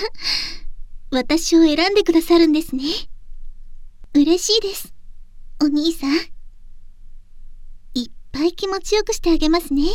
私を選んでくださるんですね。嬉しいです、お兄さん。いっぱい気持ちよくしてあげますね。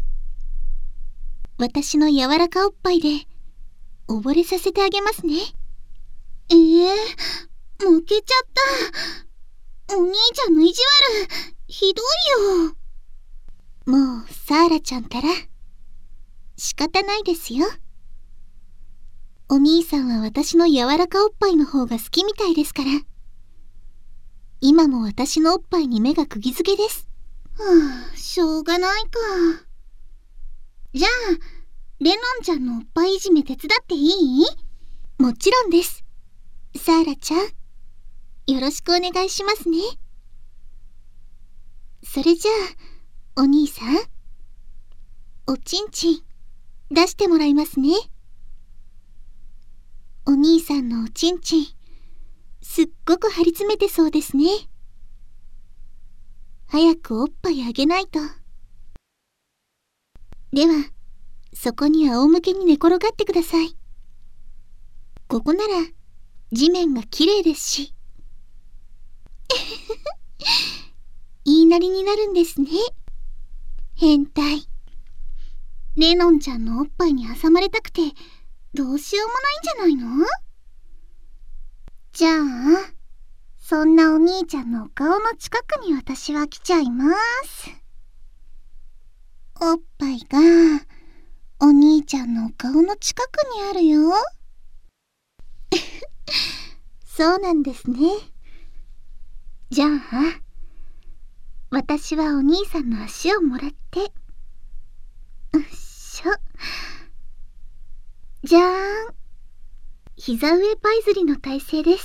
私の柔らかおっぱいで溺れさせてあげますね。負けちゃった。お兄ちゃんの意地悪、ひどいよ。もうサーラちゃんたら仕方ないですよ。お兄さんは私の柔らかおっぱいの方が好きみたいですから。今も私のおっぱいに目が釘付けです。しょうがないか。じゃあレノンちゃんのおっぱいいじめ手伝っていい？もちろんです。サーラちゃん、よろしくお願いしますね。それじゃあお兄さん、おちんちん出してもらいますね。お兄さんのおちんちん、すっごく張り詰めてそうですね。早くおっぱいあげないと。ではそこに仰向けに寝転がってください。ここなら地面がきれいですし。言いなりになるんですね。変態。レノンちゃんのおっぱいに挟まれたくてどうしようもないんじゃないの？じゃあそんなお兄ちゃんのお顔の近くに私は来ちゃいます。おっぱいがお兄ちゃんのお顔の近くにあるよ。そうなんですね。じゃあ私はお兄さんの足をもらって、じゃーん。膝上パイズリの体勢です。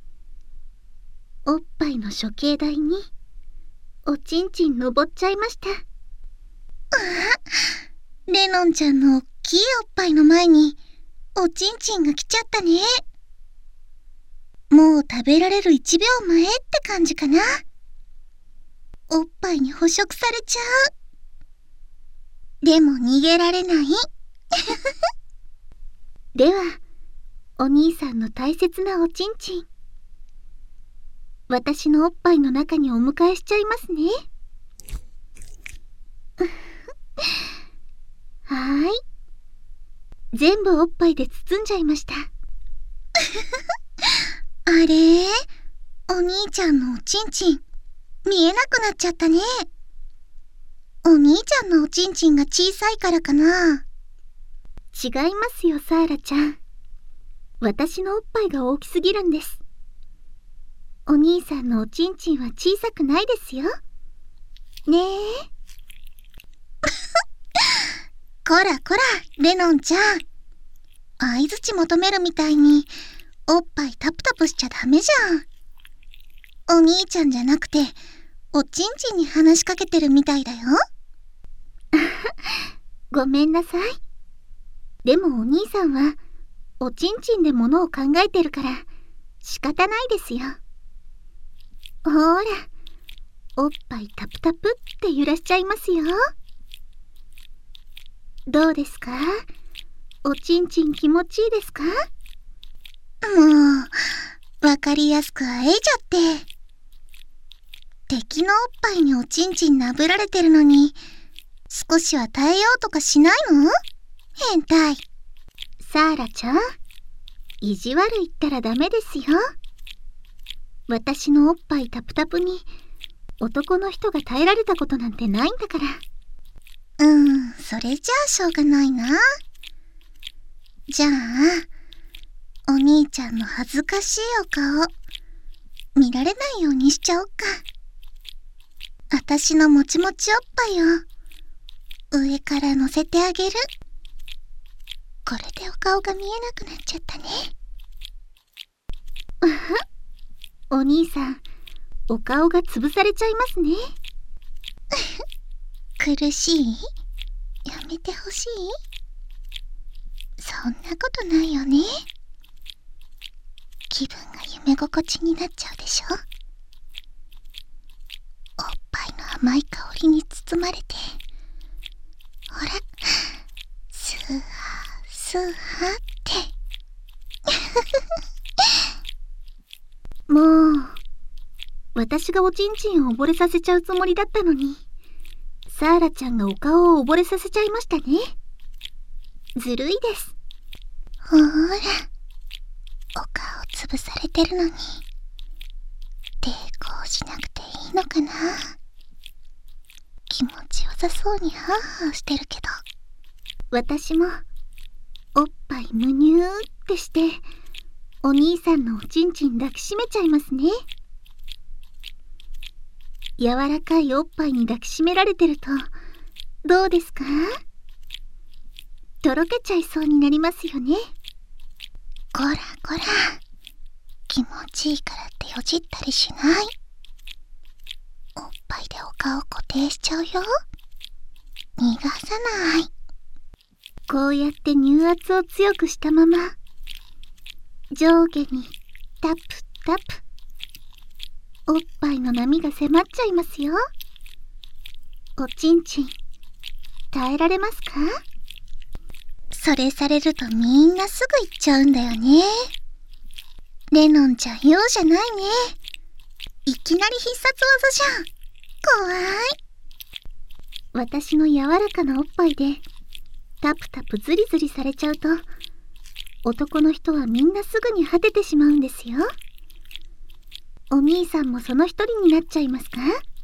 おっぱいの処刑台におちんちん登っちゃいました。レノンちゃんのおっきいおっぱいの前におちんちんが来ちゃったね。もう食べられる1秒前って感じかな。おっぱいに捕食されちゃう。でも逃げられない。ではお兄さんの大切なおちんちん、私のおっぱいの中にお迎えしちゃいますね。はーい。全部おっぱいで包んじゃいました。あれ？お兄ちゃんのおちんちん、見えなくなっちゃったね。お兄ちゃんのおちんちんが小さいからかな。違いますよ、サーラちゃん。私のおっぱいが大きすぎるんです。お兄さんのおちんちんは小さくないですよ。ねえ。こらこら、レノンちゃん。相づち求めるみたいに、おっぱいタプタプしちゃダメじゃん。お兄ちゃんじゃなくて、おちんちんに話しかけてるみたいだよ。ごめんなさい。でもお兄さんは、おちんちんでものを考えてるから、仕方ないですよ。ほら、おっぱいタプタプって揺らしちゃいますよ。どうですか？おちんちん気持ちいいですか？もう、わかりやすくあえいじゃって。敵のおっぱいにおちんちんなぶられてるのに、少しは耐えようとかしないの？変態。サーラちゃん、意地悪言ったらダメですよ。私のおっぱいタプタプに男の人が耐えられたことなんてないんだから。それじゃあしょうがないな。じゃあお兄ちゃんの恥ずかしいお顔見られないようにしちゃおっか。私のもちもちおっぱいを上から乗せてあげる。これでお顔が見えなくなっちゃったね。お兄さん、お顔が潰されちゃいますね。苦しい？やめてほしい？そんなことないよね。気分が夢心地になっちゃうでしょ。おっぱいの甘い香りに包まれて、ほら、スーハースーハーってもう、私がおちんちんを溺れさせちゃうつもりだったのに、サーラちゃんがお顔を溺れさせちゃいましたね。ずるいです。 ほーら、お顔潰されてるのに、抵抗しなくていいのかな。気持ちよさそうにハーハーしてるけど。 私も、おっぱいむにゅーってして、お兄さんのおちんちん抱きしめちゃいますね。柔らかいおっぱいに抱きしめられてると、どうですか？とろけちゃいそうになりますよね。 こらこら、気持ちいいからってよじったりしない。おっぱいでお顔固定しちゃうよ。逃がさない。 こうやって乳圧を強くしたまま、上下にタップタップ。おっぱいの波が迫っちゃいますよ。おちんちん、耐えられますか？ それされるとみんなすぐ行っちゃうんだよね。レノンちゃん容赦ないね。いきなり必殺技じゃん。怖い。 私の柔らかなおっぱいでタプタプズリズリされちゃうと、男の人はみんなすぐに果ててしまうんですよ。お兄さんもその一人になっちゃいますか？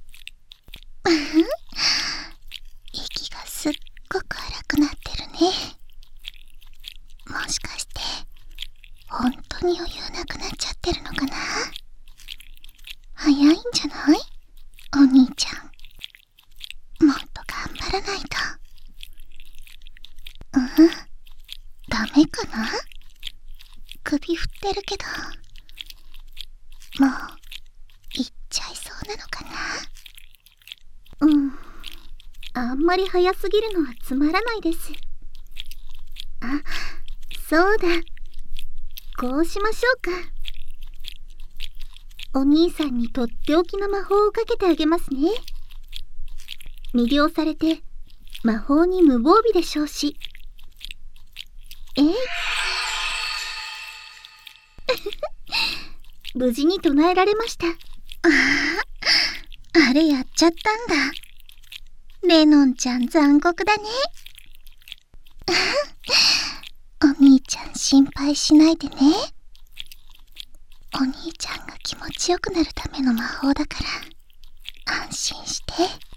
息がすっごく荒くなってるね。もしかして本当に余裕なくなっちゃってるのかな。早いんじゃない？お兄ちゃん、もっと頑張らないと。ダメかな？首振ってるけど、もう行っちゃいそうなのかな。 あんまり早すぎるのはつまらないです。あ、そうだ。こうしましょうか。お兄さんにとっておきの魔法をかけてあげますね。魅了されて魔法に無防備でしょうし。無事に唱えられました。 あれやっちゃったんだ。レノンちゃん残酷だね。お兄ちゃん心配しないでね。お兄ちゃんが気持ちよくなるための魔法だから安心して。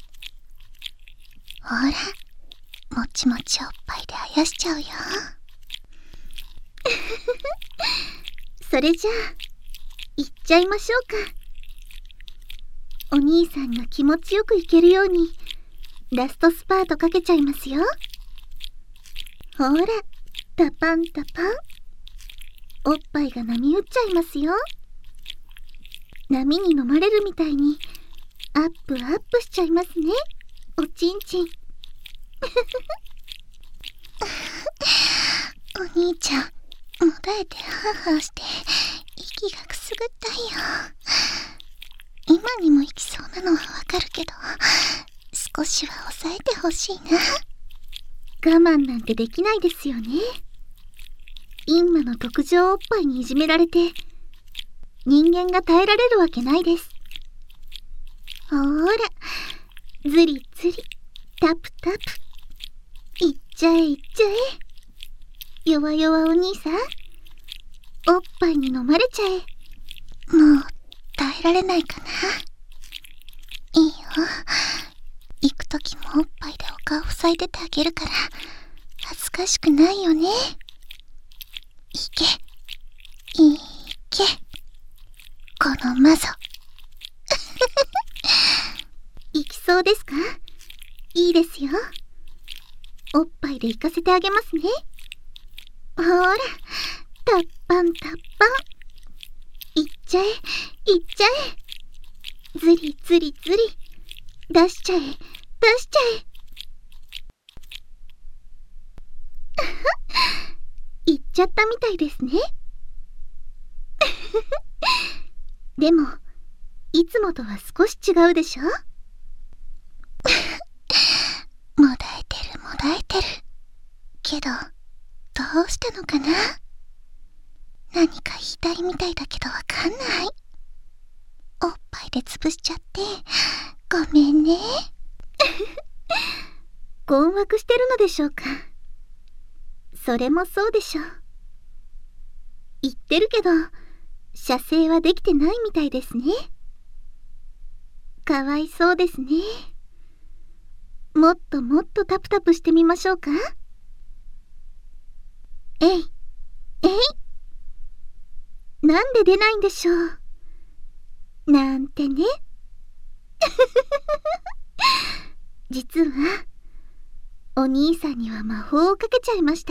ほら、もちもちおっぱいであやしちゃうよ。 それじゃあ行っちゃいましょうか。お兄さんが気持ちよくいけるようにラストスパートかけちゃいますよ。ほら、タパンタパン。おっぱいが波打っちゃいますよ。波に飲まれるみたいにアップアップしちゃいますね、おちんちん。 お兄ちゃん、もだえてハーハーして息がくすぐったいよ。今にも行きそうなのはわかるけど、少しは抑えてほしいな。 我慢なんてできないですよね。インマの特上おっぱいにいじめられて人間が耐えられるわけないです。ほーら、ずりずり、タプタプ。いっちゃえいっちゃえ。弱々お兄さん、おっぱいに飲まれちゃえ。 もう耐えられないかな。いいよ。行くときもおっぱいでお顔塞いでてあげるから恥ずかしくないよね。いけ、いけ、この魔女。 行きそうですか？いいですよ。おっぱいで行かせてあげますね。ほら、タッパンタッパン。いっちゃえ、いっちゃえ。ずりずりずり。出しちゃえ、出しちゃえ。行っちゃったみたいですね。でも、いつもとは少し違うでしょ？ もだえてるもだえてる。けど、どうしたのかな？ 何か言いたいみたいだけどわかんない。おっぱいで潰しちゃってごめんね。 困惑してるのでしょうか。それもそうでしょう。言ってるけど射精はできてないみたいですね。かわいそうですね。もっともっとタプタプしてみましょうか。えいえい、なんで出ないんでしょうなんてね。実はお兄さんには魔法をかけちゃいました。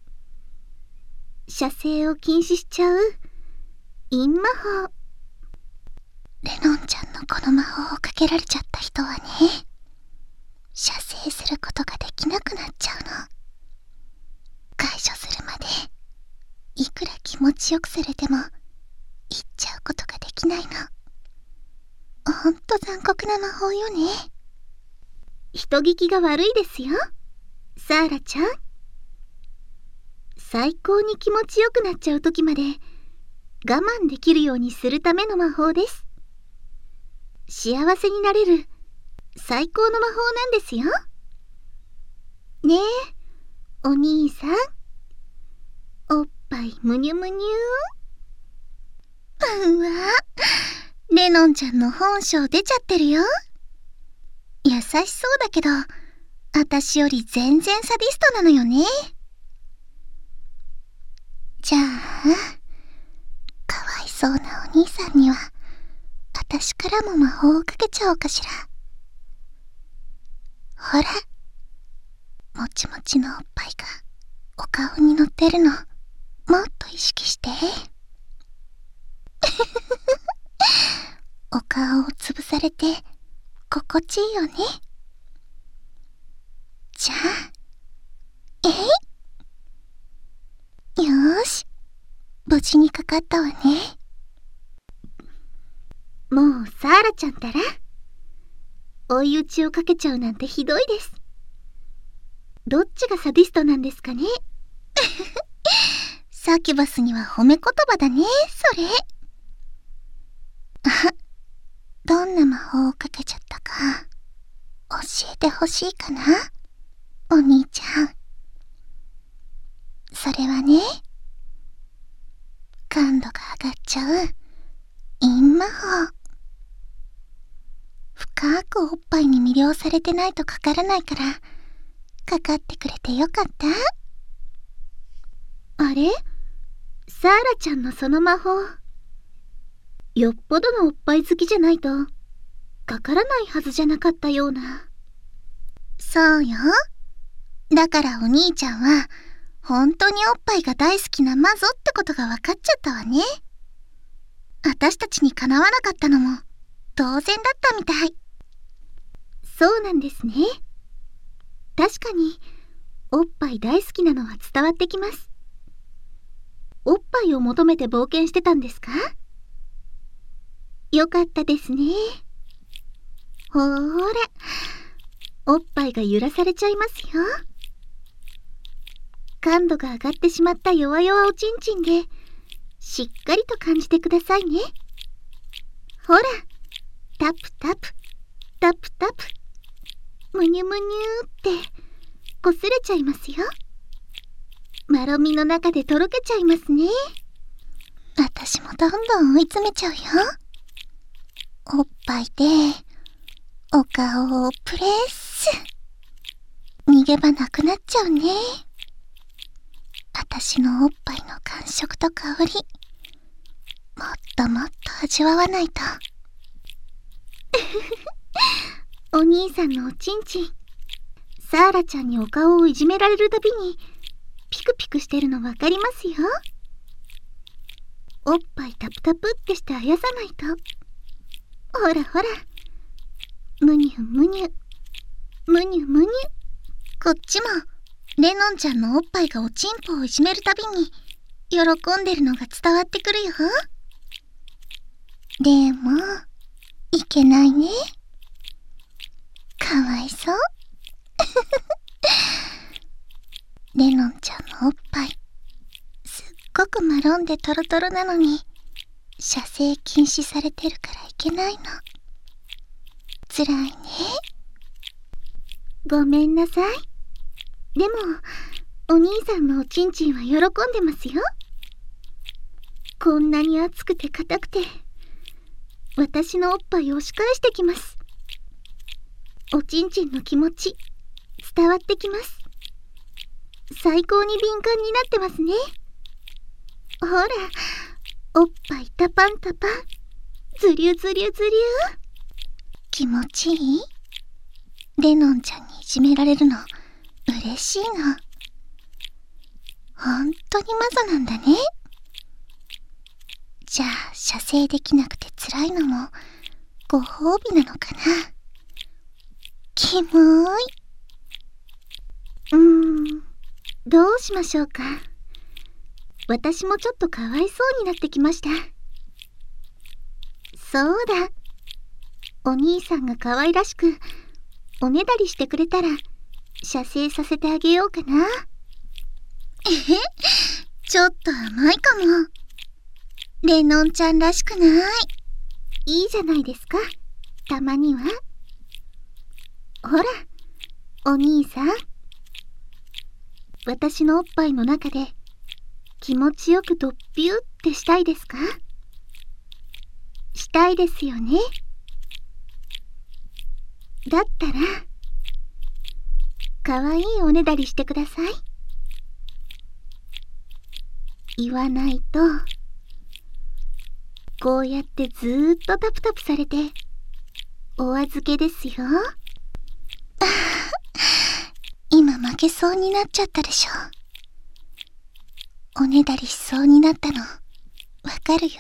射精を禁止しちゃう陰魔法。 レノンちゃんのこの魔法をかけられちゃった人はね、射精することができなくなっちゃうの。解除するまでいくら気持ちよくされても言っちゃうことができないの。ほんと残酷な魔法よね。 人聞きが悪いですよ、サーラちゃん。最高に気持ちよくなっちゃう時まで我慢できるようにするための魔法です。幸せになれる最高の魔法なんですよ。ねえ、お兄さん。おっぱいむにゅむにゅうわ、レノンちゃんの本性出ちゃってるよ。優しそうだけど、私より全然サディストなのよね。じゃあ、かわいそうなお兄さんには、私からも魔法をかけちゃおうかしら。ほら、もちもちのおっぱいがお顔に乗ってるの、もっと意識して。お顔を潰されて心地いいよね。じゃあ、よーし、無事にかかったわね。 もうサーラちゃんったら追い打ちをかけちゃうなんてひどいです。どっちがサディストなんですかね。 サキュバスには褒め言葉だね、それ。あ、どんな魔法をかけちゃったか教えてほしいかな、お兄ちゃん。それはね、感度が上がっちゃう陰魔法。深くおっぱいに魅了されてないとかからないから、かかってくれてよかった。 あれ、サーラちゃんのその魔法、よっぽどのおっぱい好きじゃないとかからないはずじゃなかったような。 そうよ。だからお兄ちゃんは本当におっぱいが大好きな魔女ってことが分かっちゃったわね。私たちにかなわなかったのも当然だったみたい。 そうなんですね。確かにおっぱい大好きなのは伝わってきます。おっぱいを求めて冒険してたんですか？よかったですね。ほーら、おっぱいが揺らされちゃいますよ。感度が上がってしまった弱々おちんちんでしっかりと感じてくださいね。ほら、タプタプタプタプ、むにゅむにゅーってこすれちゃいますよ。まろみの中でとろけちゃいますね。 私もどんどん追い詰めちゃうよ。おっぱいでお顔をプレス。逃げ場なくなっちゃうね。私のおっぱいの感触と香り、もっともっと味わわないと。 お兄さんのおちんちん、サーラちゃんにお顔をいじめられるたびにピクピクしてるのわかりますよ。おっぱいタプタプってしてあやさないと。ほらほら、むにゅむにゅむにゅむにゅ。 こっちもレノンちゃんのおっぱいがおちんぽをいじめるたびに喜んでるのが伝わってくるよ。でもいけないね。かわいそう。レノンちゃんのおっぱいすっごごくマロンでトロトロなのに射精禁止されてるからいけないの。つらいね。 ごめんなさい。でもお兄さんのおちんちんは喜んでますよ。こんなに熱くて硬くて私のおっぱいを押し返してきます。おちんちんの気持ち伝わってきます。最高に敏感になってますね。ほら、おっぱいタパンタパン、ズリュズリュズリュ。 気持ちいい？レノンちゃんにいじめられるの嬉しいの。ほんとにマゾなんだね。じゃあ射精できなくて辛いのもご褒美なのかな。キモーい。 どうしましょうか。私もちょっとかわいそうになってきました。そうだ、お兄さんが可愛らしくおねだりしてくれたら射精させてあげようかな。 ちょっと甘いかも。レノンちゃんらしくない。 いいじゃないですか、たまには。ほら、お兄さん、私のおっぱいの中で気持ちよくドッピューってしたいですか？したいですよね。だったらかわいいおねだりしてください。言わないとこうやってずーっとタプタプされてお預けですよ。 今負けそうになっちゃったでしょ。おねだりしそうになったのわかるよ。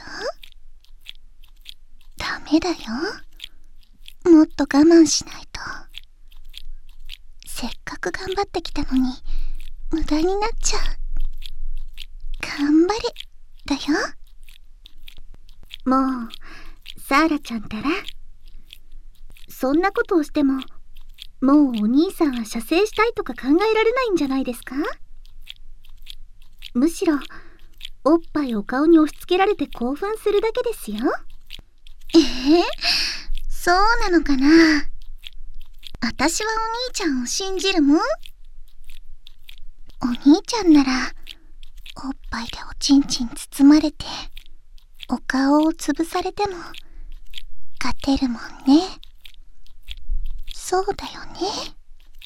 ダメだよ。もっと我慢しないと。せっかく頑張ってきたのに無駄になっちゃう。頑張れだよ。 もうサーラちゃんったら、そんなことをしてももうお兄さんは射精したいとか考えられないんじゃないですか？むしろおっぱいを顔に押し付けられて興奮するだけですよ。 そうなのかな。私はお兄ちゃんを信じるもん。お兄ちゃんならおっぱいでおちんちん包まれてお顔を潰されても勝てるもんね。そうだよね。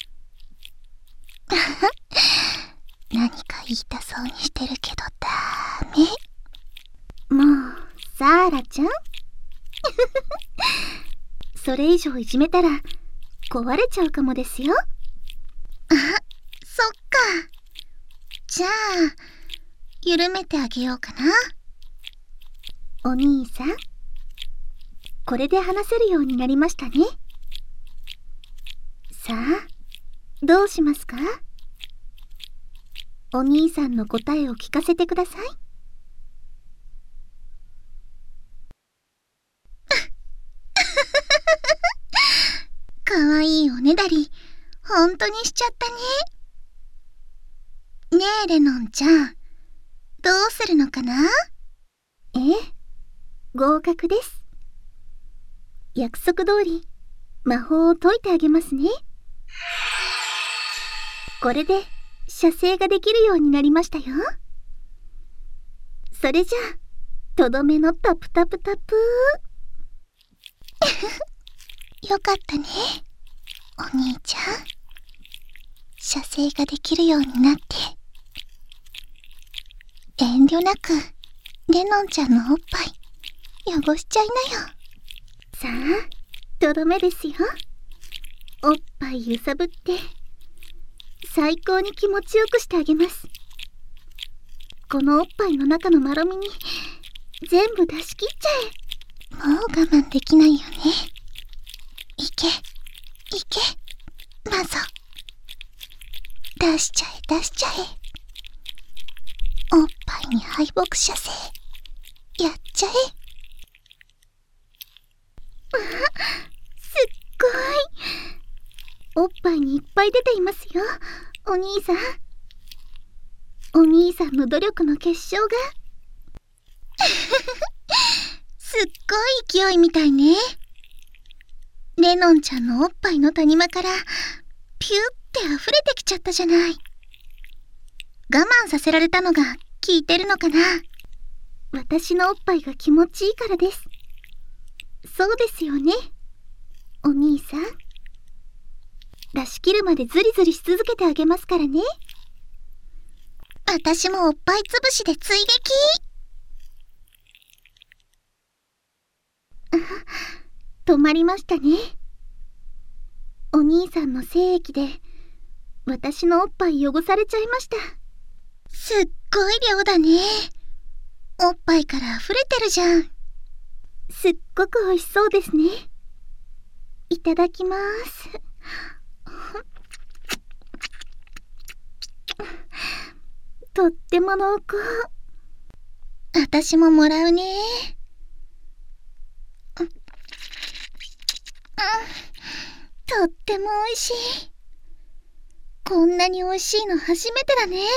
何か言いたそうにしてるけどダメ。 もうサーラちゃんそれ以上いじめたら壊れちゃうかもですよ。 そっか。じゃあ緩めてあげようかな。 お兄さん、これで話せるようになりましたね。さあ、どうしますか？お兄さんの答えを聞かせてください。 かわいいおねだりほんとにしちゃったね。ねえレノンちゃん、どうするのかな？ 合格です。約束通り魔法を解いてあげますね。これで射精ができるようになりましたよ。それじゃあとどめのタプタプタプーよかったね、お兄ちゃん。射精ができるようになって遠慮なくレノンちゃんのおっぱい汚しちゃいなよ。 さあ、とどめですよ。おっぱい揺さぶって最高に気持ちよくしてあげます。このおっぱいの中のまろみに全部出し切っちゃえ。もう我慢できないよね。いけいけマゾ、出しちゃえ出しちゃえ。おっぱいに敗北射精やっちゃえ。 すっごい、おっぱいにいっぱい出ていますよ、お兄さん。 お兄さんの努力の結晶がすっごい勢いみたいね。レノンちゃんのおっぱいの谷間からピュって溢れてきちゃったじゃない。我慢させられたのが効いてるのかな。私のおっぱいが気持ちいいからです。そうですよね、お兄さん。出し切るまでズリズリし続けてあげますからね。私もおっぱいつぶしで追撃。止まりましたね。お兄さんの精液で私のおっぱい汚されちゃいました。すっごい量だね。おっぱいから溢れてるじゃん。すっごく美味しそうですね。いただきます。とっても濃厚。私ももらうね。とっても美味しい。こんなに美味しいの初めてだね。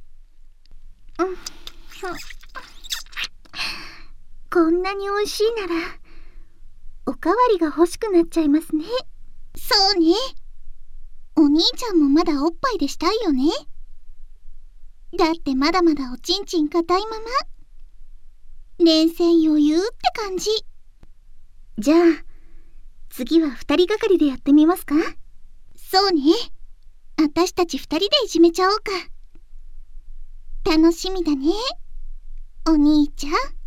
こんなに美味しいならおかわりが欲しくなっちゃいますね。そうね。お兄ちゃんもまだおっぱいでしたいよね。だってまだまだおちんちん硬いまま。連戦余裕って感じ。じゃあ次は2人がかりでやってみますか？そうね。私たち2人でいじめちゃおうか。楽しみだね、お兄ちゃん。